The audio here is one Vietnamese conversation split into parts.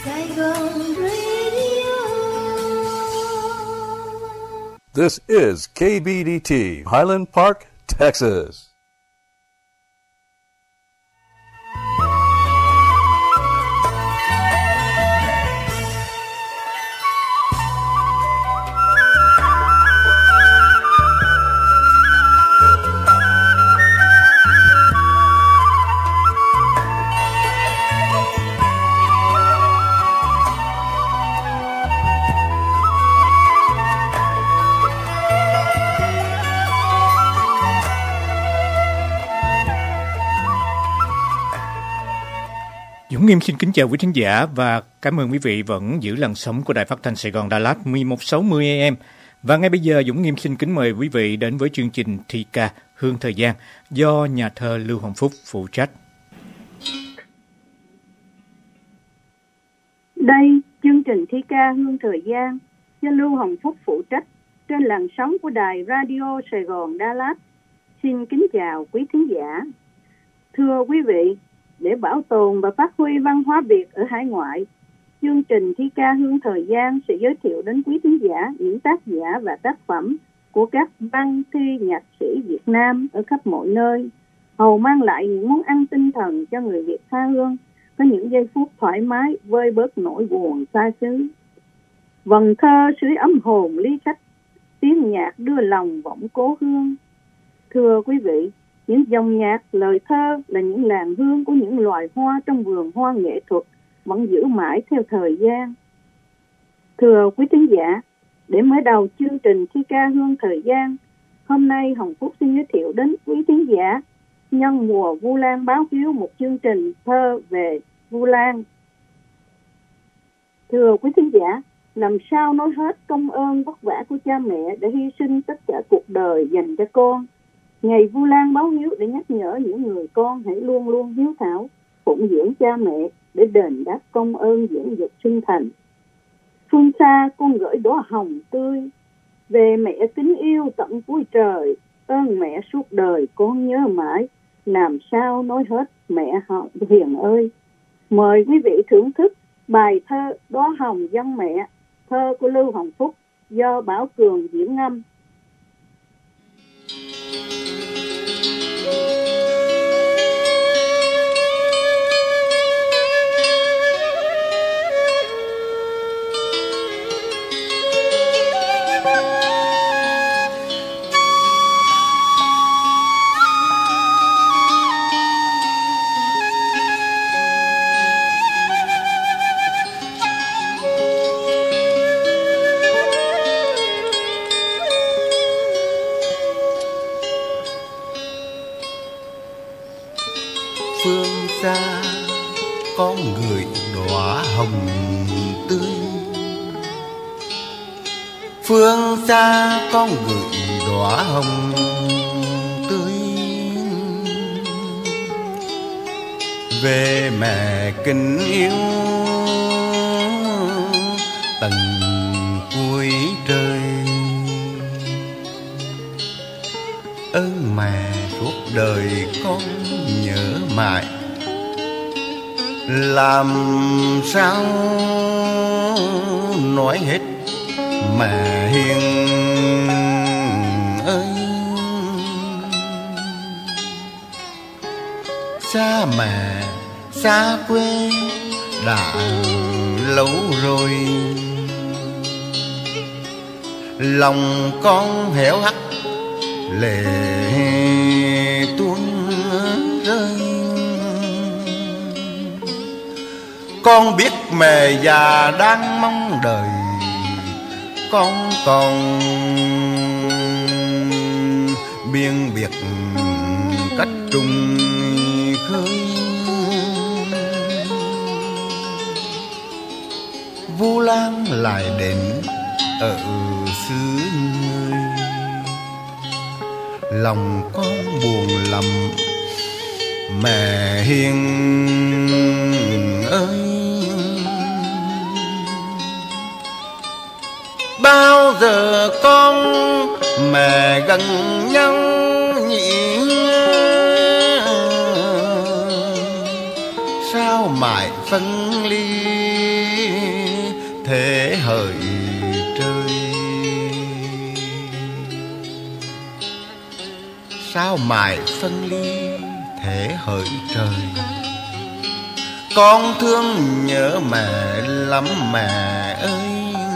Saigon Radio. This is KBDT, Highland Park, Texas. Dũng Nghiêm xin kính chào quý thính giả và cảm ơn quý vị vẫn giữ làn sóng của Đài Phát thanh Sài Gòn Đà Lạt 1160 AM. Và ngay bây giờ Dũng Nghiêm xin kính mời quý vị đến với chương trình thi ca Hương Thời Gian do nhà thơ Lưu Hồng Phúc phụ trách. Đây, chương trình thi ca Hương Thời Gian do Lưu Hồng Phúc phụ trách trên làn sóng của Đài Radio Sài Gòn Đà Lạt. Xin kính chào quý thính giả. Thưa quý vị, để bảo tồn và phát huy văn hóa Việt ở hải ngoại, chương trình thi ca Hương Thời Gian sẽ giới thiệu đến quý thính giả những tác giả và tác phẩm của các văn thi nhạc sĩ Việt Nam ở khắp mọi nơi, hầu mang lại những món ăn tinh thần cho người Việt tha hương, có những giây phút thoải mái vơi bớt nỗi buồn xa xứ. Vần thơ sưởi ấm hồn ly khách, tiếng nhạc đưa lòng vọng cố hương. Thưa quý vị, những dòng nhạc, lời thơ là những làn hương của những loài hoa trong vườn hoa nghệ thuật vẫn giữ mãi theo thời gian. Thưa quý thính giả, để mở đầu chương trình thi ca Hương Thời Gian, hôm nay Hồng Phúc xin giới thiệu đến quý thính giả nhân mùa Vu Lan báo hiếu một chương trình thơ về Vu Lan. Thưa quý thính giả, làm sao nói hết công ơn vất vả của cha mẹ đã hy sinh tất cả cuộc đời dành cho con. Ngày Vu Lan báo hiếu để nhắc nhở những người con hãy luôn luôn hiếu thảo, phụng dưỡng cha mẹ để đền đáp công ơn dưỡng dục sinh thành. Phương xa con gửi đóa hồng tươi, về mẹ kính yêu tận cuối trời, ơn mẹ suốt đời con nhớ mãi, làm sao nói hết mẹ hiền ơi. Mời quý vị thưởng thức bài thơ Đóa hồng dâng mẹ, thơ của Lưu Hồng Phúc do Bảo Cường diễn ngâm. Phương xa có người đóa hồng tươi, phương xa có người đóa hồng tươi, về mẹ kính yêu tận cuối trời, ơn mẹ suốt đời con nhớ mãi, làm sao nói hết mẹ hiền ơi. Xa mẹ xa quê đã lâu rồi, lòng con héo hắt lệ tuôn rơi. Con biết mẹ già đang mong đợi, con còn biên biệt cách trùng khơi. Vu Lan lại đến ở xứ người, lòng con buồn lắm mẹ hiền ơi. Bao giờ con mẹ gần nhau nhỉ, sao mãi phân ly thế hỡi trời. Sao mãi phân ly thế hỡi trời. Con thương nhớ mẹ lắm mẹ ơi,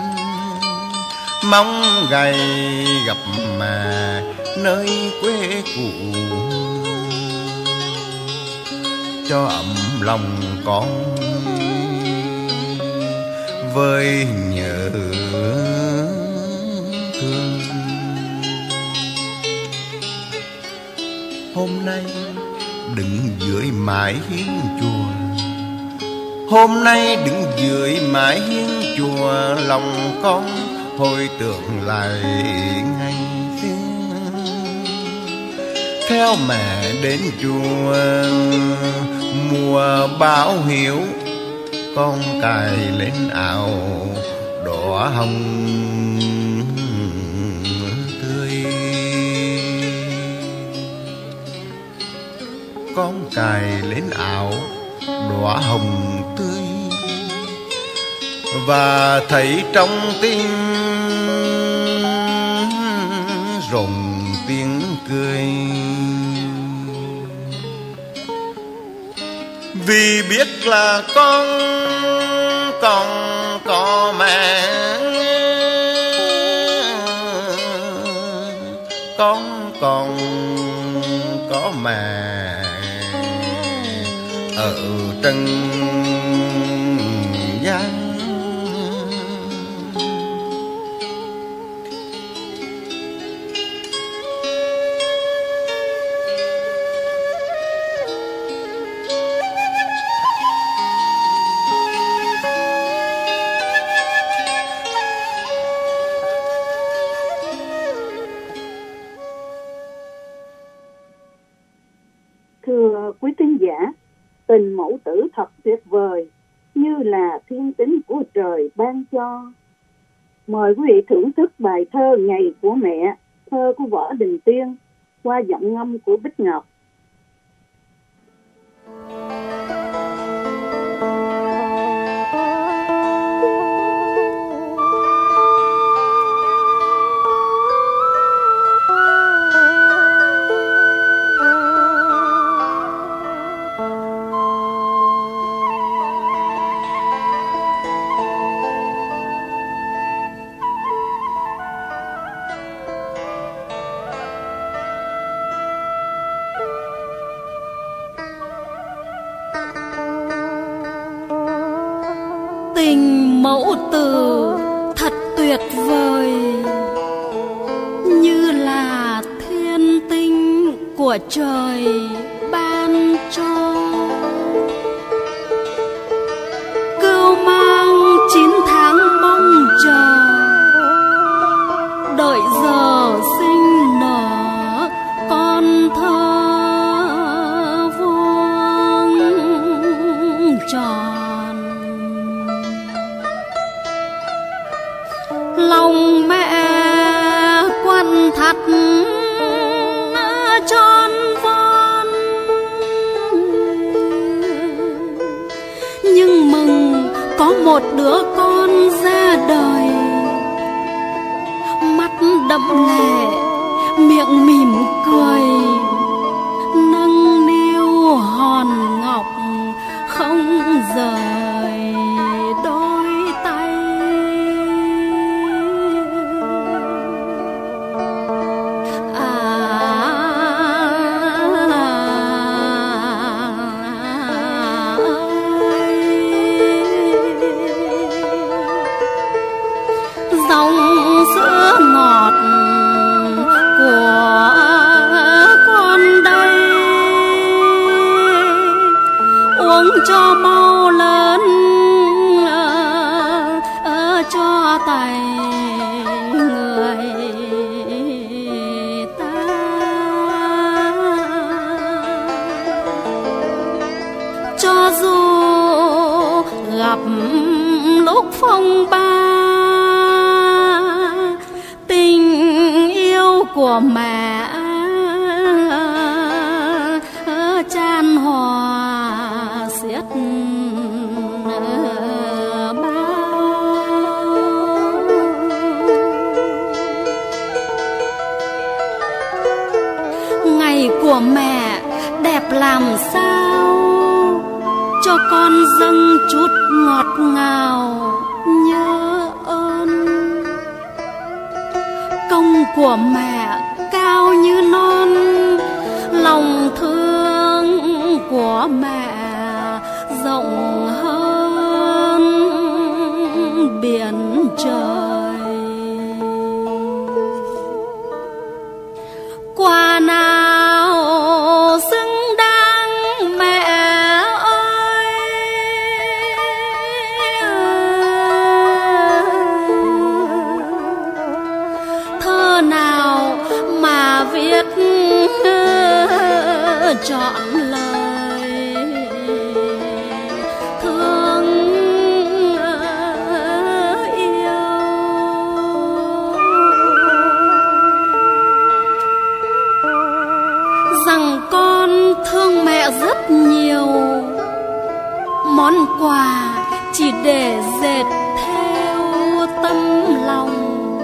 mong ngày gặp mẹ nơi quê cũ, cho ấm lòng con với nhớ thương. Hôm nay đứng dưới mái hiên chùa, hôm nay đứng dưới mái hiên chùa, lòng con hồi tưởng lại ngày xưa. Theo mẹ đến chùa mùa báo hiếu, con cài lên áo đỏ hồng tươi. Con cài lên áo đóa hồng tươi, và thấy trong tim rộn tiếng cười. Vì biết là con còn có mẹ, con còn có mẹ ở trần gian. Thưa quý thính giả, tình mẫu tử thật tuyệt vời, như là thiên tính của trời ban cho. Mời quý vị thưởng thức bài thơ Ngày của Mẹ, thơ của Võ Đình Tiên, qua giọng ngâm của Bích Ngọc. Tình mẫu tử thật tuyệt vời, như là thiên tinh của trời ban cho. Cưu mang 9 tháng mong chờ, đợi giờ sinh nở con thơ vuông tròn. Lòng mẹ quặn thắt tròn von, nhưng mừng có một đứa con ra đời. Mắt đẫm lệ, miệng mỉm cười, nâng niu hòn ngọc không rời đôi tay. Dòng sữa ngọt của con đây, uống cho mau lớn, cho tay người ta. Cho dù gặp lúc phong ba, của mẹ chan hòa xiết làm sao cho con dâng chút ngọt ngào nhớ ơn. Công của mẹ cao như non, lòng thương của mẹ rộng hơn biển trời. Quả nào xứng đáng mẹ ơi, thơ nào mà viết trọn lời thương yêu. Rằng con thương mẹ rất nhiều, món quà chỉ để dệt theo tâm lòng.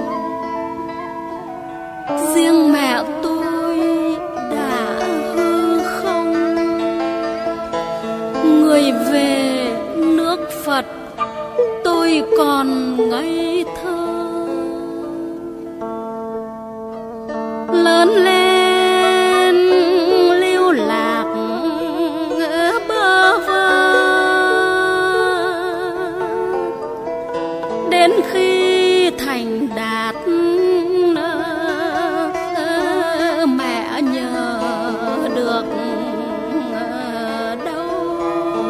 Riêng mẹ tôi đã hư không, người về nước Phật tôi còn ngây thơ. Lớn lên lưu lạc bơ vơ, đến khi thành đạt mẹ nhờ được đâu.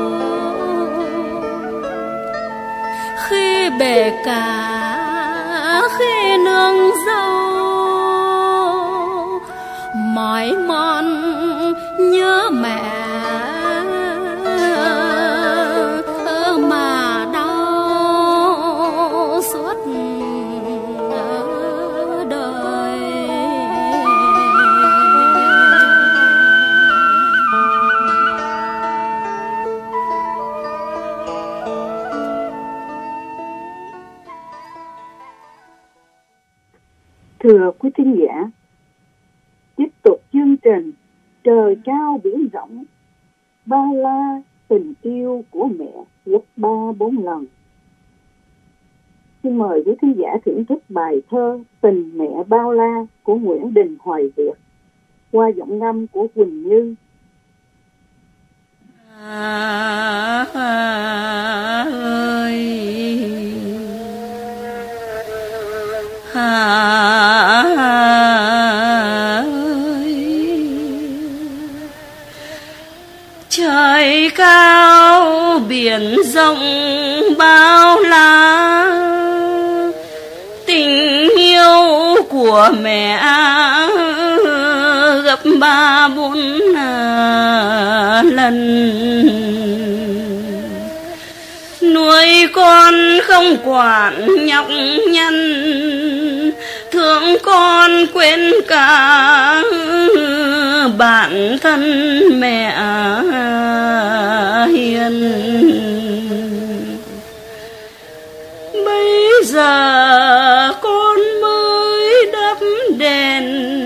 Khi bể cả khi nương dâu, mỏi mòn nhớ mẹ mà đau suốt đời. Thưa quý thính giả, tiếp tục chương trình Trời cao biển rộng, bao la tình yêu của mẹ gấp 3-4 lần. Xin mời quý thính giả thưởng thức bài thơ Tình mẹ bao la của Nguyễn Đình Hoài Việt qua giọng ngâm của Quỳnh Như. Trời cao biển rộng bao la, tình yêu của mẹ gấp 3-4 lần. Nuôi con không quản nhọc nhằn, thương con quên cả bản thân mẹ hiền. Bây giờ con mới đắp đèn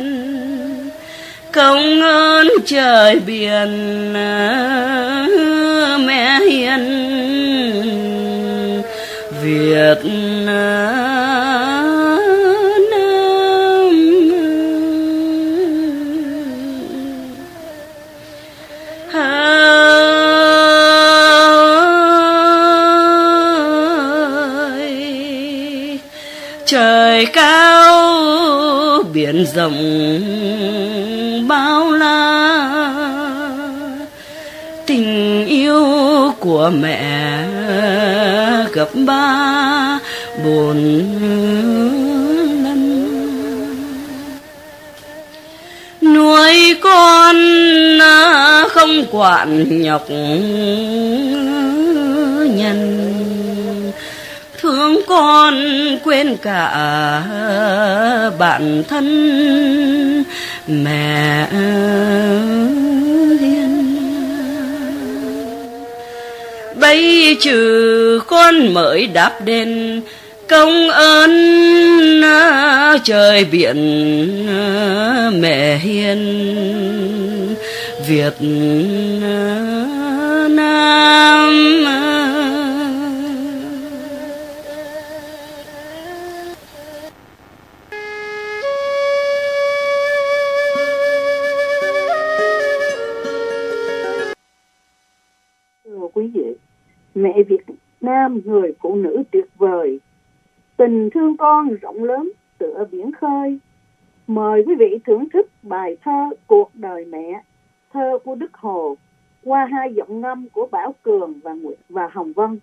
công ơn trời biển mẹ hiền Việt Nam. Trời cao biển rộng bao la, tình yêu của mẹ gấp 3-4 lần. Nuôi con không quản nhọc nhằn, thương con quên cả bản thân mẹ hiền. Bây trừ con mới đáp đền công ơn trời biển mẹ hiền Việt Nam. Thưa quý vị, mẹ Việt Nam, người phụ nữ tuyệt vời, tình thương con rộng lớn tựa biển khơi. Mời quý vị thưởng thức bài thơ Cuộc đời mẹ, thơ của Đức Hồ, qua hai giọng ngâm của Bảo Cường và Hồng Vân.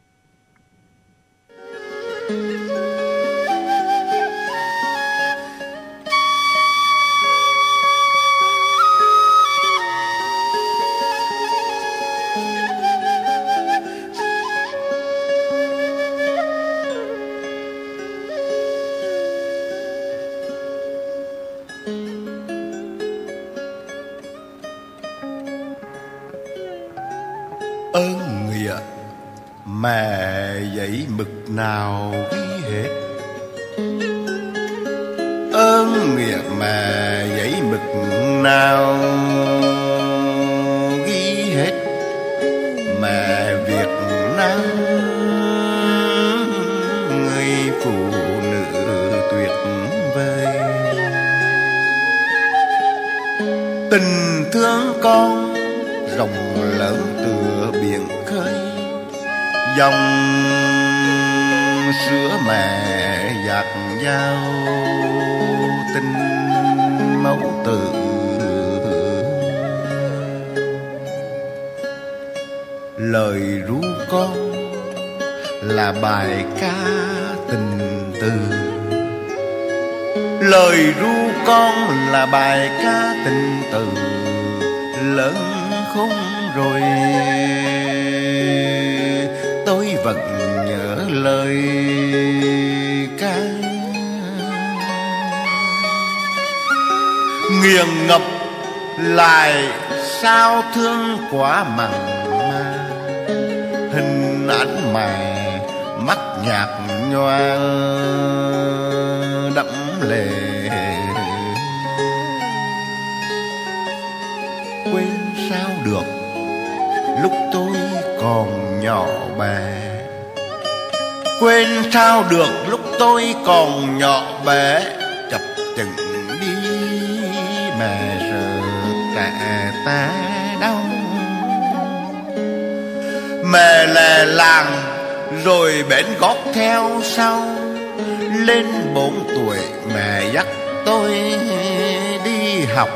Ơn nghĩa mẹ dãy mực nào ghi hết, ơn nghĩa mẹ dãy mực nào ghi hết. Mẹ Việt Nam, người phụ nữ tuyệt vời, tình thương con rộng lớn tựa biển khơi. Dòng sữa mẹ dạt dao tình mẫu tử. Lời ru con là bài ca tình từ, lời ru con là bài ca tình từ. Lớn khôn rồi tôi vẫn nhớ lời ca. Nghiêng ngập lại sao thương quá mặn mà, hình ảnh mày mắt nhạt nhòa đẫm lệ. Quên sao được lúc tôi còn nhỏ bé, quên sao được lúc tôi còn nhỏ bé. Chập chừng đi mẹ sợ trẻ ta đau, mẹ lè làng rồi bén gót theo sau. Lên 4 tuổi mẹ dắt tôi đi học,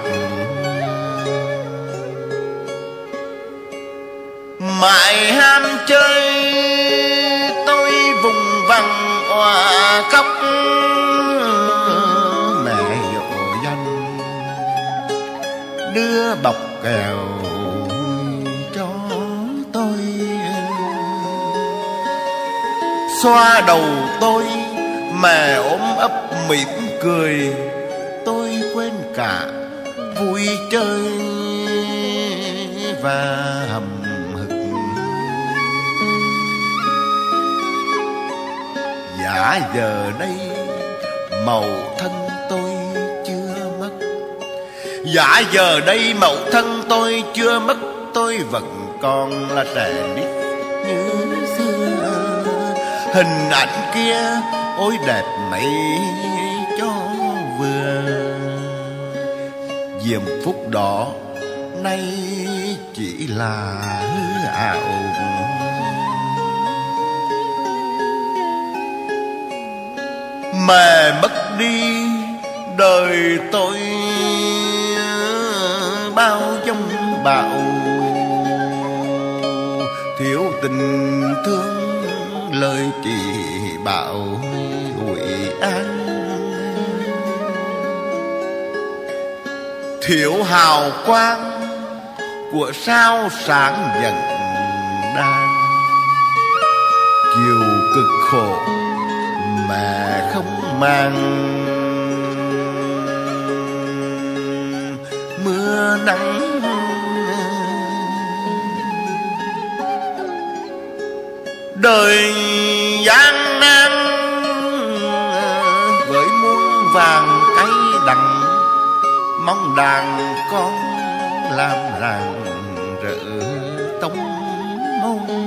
mãi ham chơi tôi vùng vằng òa khóc. Mẹ dỗ dành đưa bọc kẹo cho tôi, xoa đầu tôi mẹ ôm ấp mỉm cười. Tôi quên cả vui chơi và hầm hực. Giả giờ đây màu thân tôi chưa mất, giả giờ đây màu thân tôi chưa mất. Tôi vẫn còn là trẻ nít như xưa, hình ảnh kia ôi đẹp mấy cho vừa. Diệm phúc đó nay chỉ là hư ảo, mẹ mất đi đời tôi bao giông bão. Thiếu tình thương lời chỉ bảo Hội An, thiếu hào quang của sao sáng dần đang. Chiều cực khổ mà không mang, mưa nắng đời gian nan mong đàn con làm rạng rỡ tông mông.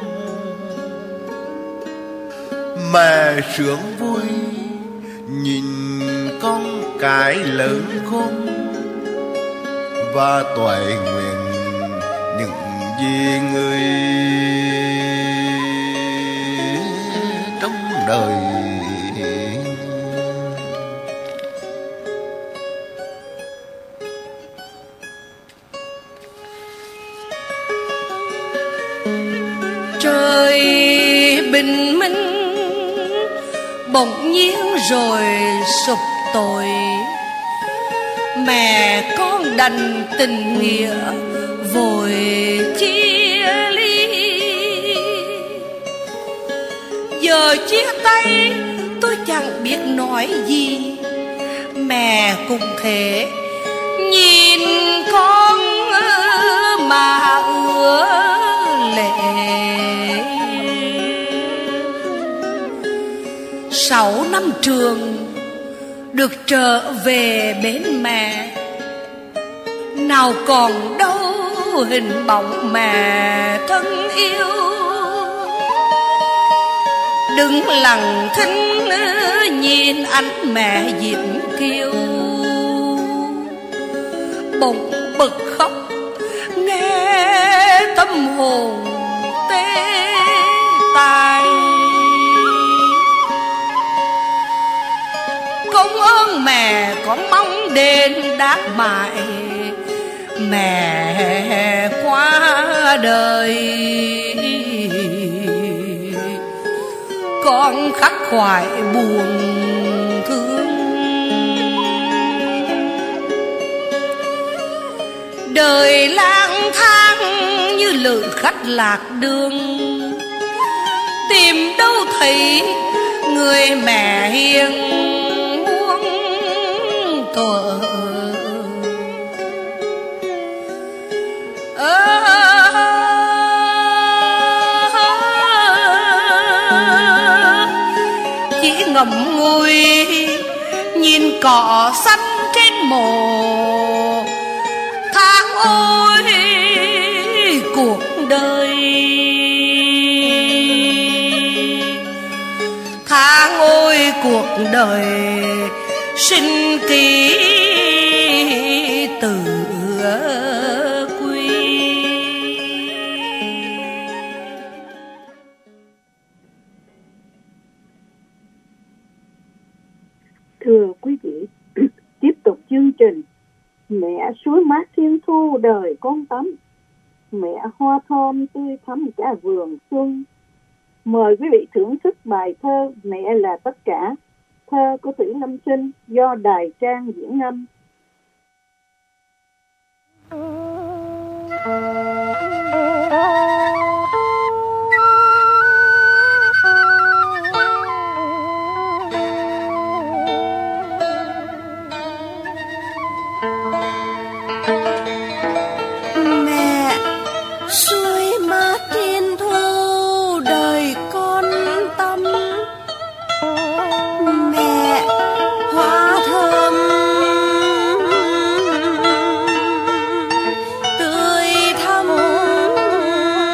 Mẹ sướng vui nhìn con cái lớn khôn, và toại nguyện những gì người trong đời. Trời bình minh bỗng nhiên rồi sụp tội, mẹ con đành tình nghĩa vội chia ly. Giờ chia tay tôi chẳng biết nói gì, mẹ cũng thế nhìn con mà ứa lệ. 6 năm trường được trở về bên mẹ, nào còn đâu hình bóng mẹ thân yêu. Đứng lặng thinh nhìn ánh mẹ diễm kiêu, bỗng bật khóc nghe tâm hồn tê tai. Công ơn mẹ con mong đền đáp mãi, mẹ qua đời con khắc khoải buồn thương. Đời lang thang như lữ khách lạc đường, tìm đâu thấy người mẹ hiền muôn thuở. Chỉ ngậm ngùi nhìn cỏ xanh trên mồ, tháng ôi cuộc đời, tháng ôi cuộc đời sinh ký từ quy. Thưa quý vị, tiếp tục chương trình Mẹ suối mát thiên thu đời con tắm, mẹ hoa thơm tươi thắm cả vườn xuân. Mời quý vị thưởng thức bài thơ Mẹ là tất cả, thơ của Thủy Lâm Sinh do Đài Trang diễn ngâm. Mẹ suối mát thiên thu đời con tâm, mẹ hoa thơm tươi thắm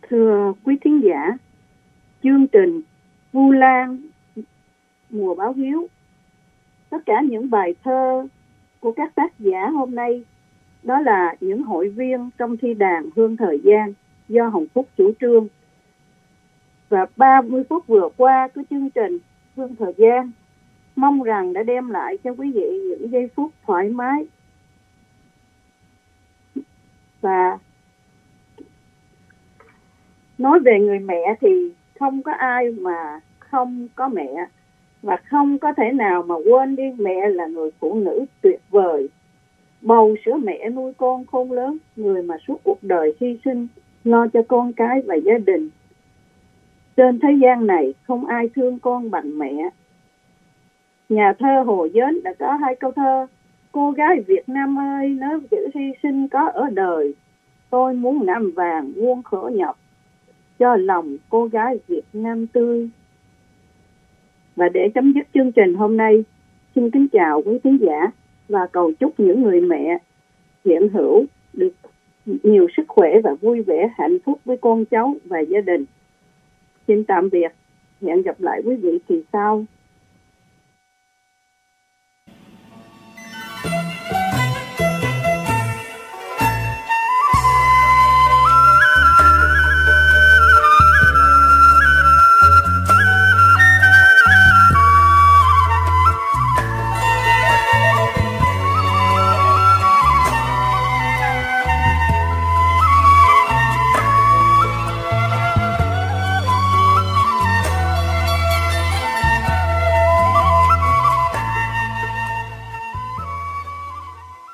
Thưa quý thính giả, chương trình Vu Lan mùa báo hiếu, tất cả những bài thơ của các tác giả hôm nay đó là những hội viên trong thi đàn Hương Thời Gian do Hồng Phúc chủ trương. Và 30 phút vừa qua của chương trình Hương Thời Gian mong rằng đã đem lại cho quý vị những giây phút thoải mái. Và nói về người mẹ thì không có ai mà không có mẹ, và không có thể nào mà quên đi mẹ là người phụ nữ tuyệt vời, bầu sữa mẹ nuôi con khôn lớn, người mà suốt cuộc đời hy sinh lo cho con cái và gia đình. Trên thế gian này không ai thương con bằng mẹ. Nhà thơ Hồ Dến đã có 2 câu thơ: cô gái Việt Nam ơi, nếu chữ hy sinh có ở đời, tôi muốn nạm vàng muôn khổ nhọc cho lòng cô gái Việt Nam tươi. Và để chấm dứt chương trình hôm nay, xin kính chào quý khán giả và cầu chúc những người mẹ hiện hữu được nhiều sức khỏe và vui vẻ, hạnh phúc với con cháu và gia đình. Xin tạm biệt, hẹn gặp lại quý vị kỳ sau.